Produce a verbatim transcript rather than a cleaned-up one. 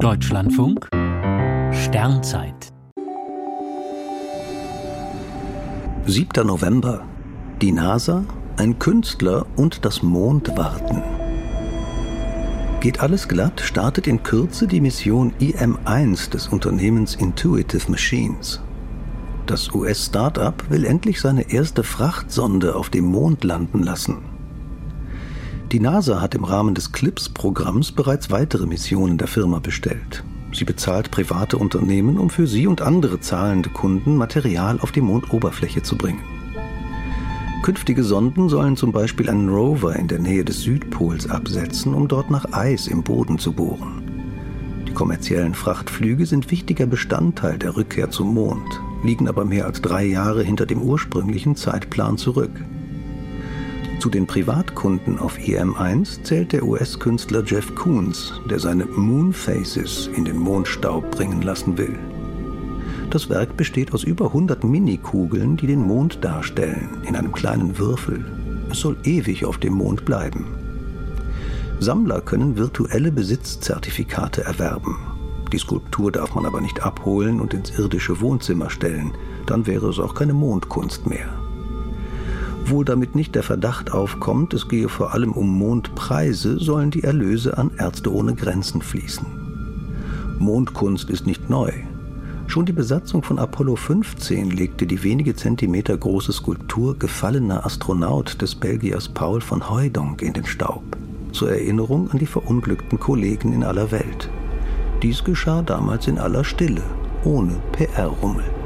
Deutschlandfunk Sternzeit. siebter November. Die NASA, ein Künstler und das Mondwarten. Geht alles glatt, startet in Kürze die Mission I M eins des Unternehmens Intuitive Machines. Das U S-Start-up will endlich seine erste Frachtsonde auf dem Mond landen lassen. Die NASA hat im Rahmen des CLIPS-Programms bereits weitere Missionen der Firma bestellt. Sie bezahlt private Unternehmen, um für sie und andere zahlende Kunden Material auf die Mondoberfläche zu bringen. Künftige Sonden sollen zum Beispiel einen Rover in der Nähe des Südpols absetzen, um dort nach Eis im Boden zu bohren. Die kommerziellen Frachtflüge sind wichtiger Bestandteil der Rückkehr zum Mond, liegen aber mehr als drei Jahre hinter dem ursprünglichen Zeitplan zurück. Zu den Privatkunden auf I M eins zählt der U S-Künstler Jeff Koons, der seine Moonfaces in den Mondstaub bringen lassen will. Das Werk besteht aus über hundert Minikugeln, die den Mond darstellen, in einem kleinen Würfel. Es soll ewig auf dem Mond bleiben. Sammler können virtuelle Besitzzertifikate erwerben. Die Skulptur darf man aber nicht abholen und ins irdische Wohnzimmer stellen, dann wäre es auch keine Mondkunst mehr. Wohl damit nicht der Verdacht aufkommt, es gehe vor allem um Mondpreise, sollen die Erlöse an Ärzte ohne Grenzen fließen. Mondkunst ist nicht neu. Schon die Besatzung von Apollo fünfzehn legte die wenige Zentimeter große Skulptur Gefallener Astronaut des Belgiers Paul van Hooijdonk in den Staub, zur Erinnerung an die verunglückten Kollegen in aller Welt. Dies geschah damals in aller Stille, ohne P R-Rummel.